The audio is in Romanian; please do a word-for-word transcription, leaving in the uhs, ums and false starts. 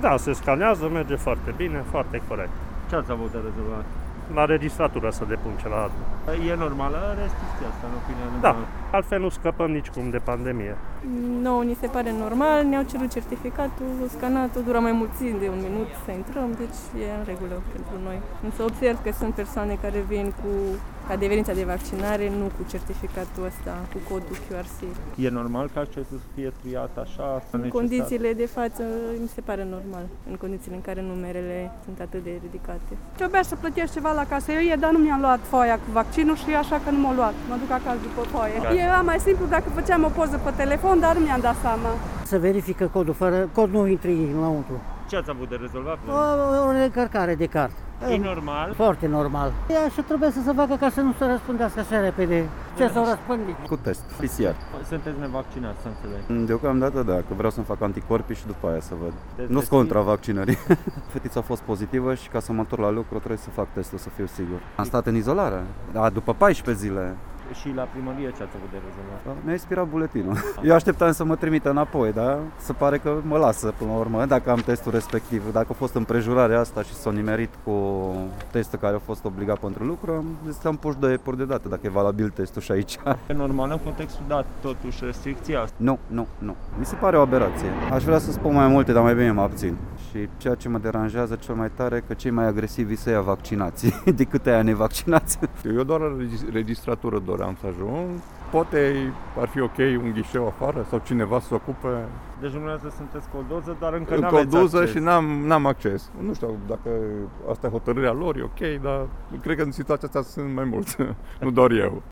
Da, se scanează, merge foarte bine, foarte corect. Ce ați avut de rezolvat? La registratură să depun celălalt. E normală restricția asta, în opinia Da, dumneavoastră? altfel nu scăpăm nicicum de pandemie. Nouă ni se pare normal, ne-au cerut certificatul, scanatul, dura mai puțin de un minut să intrăm, deci e în regulă pentru noi. Însă observ că sunt persoane care vin cu adeverința de vaccinare, nu cu certificatul ăsta, cu codul Q R C. E normal ca accesul să fie triat așa? În necesar? Condițiile de față mi se pare normal, în condițiile în care numerele sunt atât de ridicate. Trebuia să plătești ceva la casărie, dar nu mi-am luat foaia cu vaccinul și așa că nu m-am luat. Mă duc acasă după foaie. Era mai simplu dacă făceam o poză pe telefon, dar nu mi-am dat seama. Se verifică codul, fără cod nu intri înăuntru. Ce ați avut de rezolvat? O, o recărcare de card. E normal? Foarte normal. E așa trebuie să se facă ca să nu se răspândească așa repede. Ce s-au răspândit? Cu test, P C R. Sunteți nevaccinați, să înțeleg. Deocamdată da, că vreau să-mi fac anticorpii și după aia să văd. Test Nu-s contra vaccinării. Fetița a fost pozitivă și ca să mă întorc la lucru trebuie să fac testul, să fiu sigur. Am stat în izolare, da, după paisprezece zile. Și la primărie ce ați avut de rezolvat? Da, mi-a expirat buletinul. Eu așteptam să mă trimită înapoi, dar se pare că mă lasă până la urmă, dacă am testul respectiv. Dacă a fost împrejurarea asta și s-a nimerit cu testul care a fost obligat pentru lucru, am zis că am pus de epuri de dată, dacă e valabil testul și aici. E normal în contextul dat, totuși, restricția asta? Nu, nu, nu. Mi se pare o aberație. Aș vrea să spun mai multe, dar mai bine mă abțin. Și ceea ce mă deranjează cel mai tare, că cei mai agresivi să ia vaccinații decât aia nevaccinați. Eu doar la registratură doream să ajung. Poate ar fi ok un ghișeu afară sau cineva să se ocupe. Deci dumneavoastră sunteți cu o doză, dar încă Încă n-aveți o doză acces. și n-am, n-am acces. Nu știu dacă asta e hotărârea lor, e ok, dar cred că în situația asta sunt mai mulți, nu doar eu.